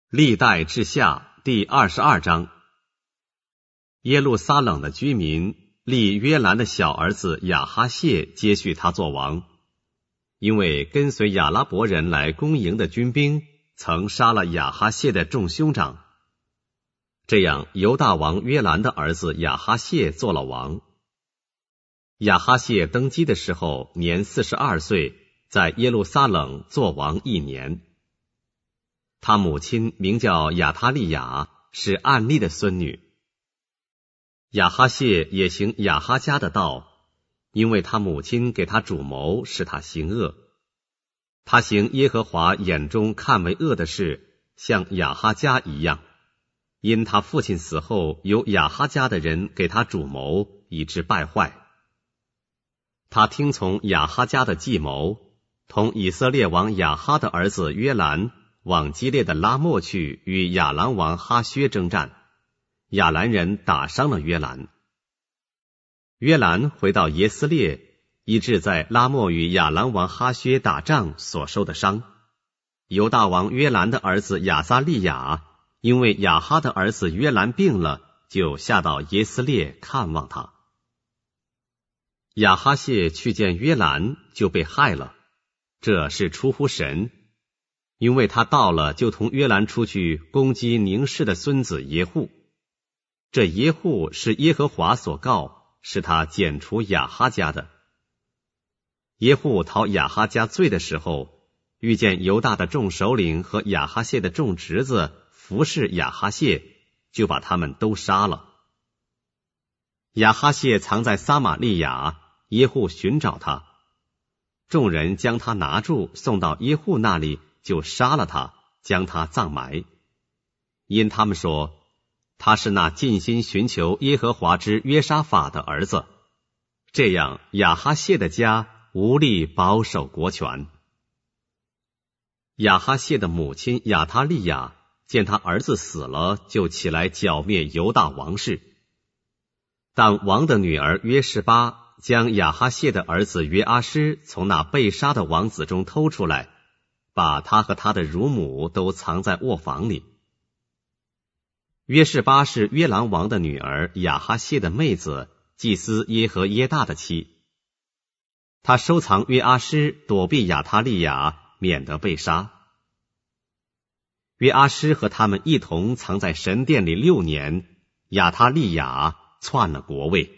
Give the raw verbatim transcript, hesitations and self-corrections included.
历代志下第二十二章。耶路撒冷的居民立约兰的小儿子亚哈谢接续他做王，因为跟随亚拉伯人来攻营的军兵曾杀了亚哈谢的众兄长。这样犹大王约兰的儿子亚哈谢做了王。亚哈谢登基的时候年四十二岁，在耶路撒冷做王一年。他母亲名叫亚他利雅，是暗利的孙女。亚哈谢也行亚哈家的道，因为他母亲给他主谋，使他行恶。他行耶和华眼中看为恶的事，像亚哈家一样。因他父亲死后，有亚哈家的人给他主谋，以致败坏。他听从亚哈家的计谋，同以色列王亚哈的儿子约兰往基列的拉末去，与亚兰王哈薛征战。亚兰人打伤了约兰。约兰回到耶斯列，医治在拉末与亚兰王哈薛打仗所受的伤。犹大王约兰的儿子亚撒利雅，因为亚哈的儿子约兰病了，就下到耶斯列看望他。亚哈谢去见约兰，就被害了，这是出乎神，因为他到了，就同约兰出去攻击宁氏的孙子耶户。这耶户是耶和华所告，是他剪除亚哈家的。耶户讨亚哈家罪的时候，遇见犹大的众首领和亚哈谢的众侄子服侍亚哈谢，就把他们都杀了。亚哈谢藏在撒玛利亚，耶户寻找他，众人将他拿住，送到耶户那里，就杀了他，将他葬埋。因他们说，他是那尽心寻求耶和华之约沙法的儿子。这样亚哈谢的家无力保守国权。亚哈谢的母亲亚他利雅见他儿子死了，就起来剿灭犹大王室。但王的女儿约示巴将亚哈谢的儿子约阿施从那被杀的王子中偷出来，把他和他的乳母都藏在卧房里。约示巴是约兰王的女儿亚哈谢的妹子，祭司耶和耶大的妻。他收藏约阿施，躲避亚他利雅，免得被杀。约阿施和他们一同藏在神殿里六年，亚他利雅篡了国位。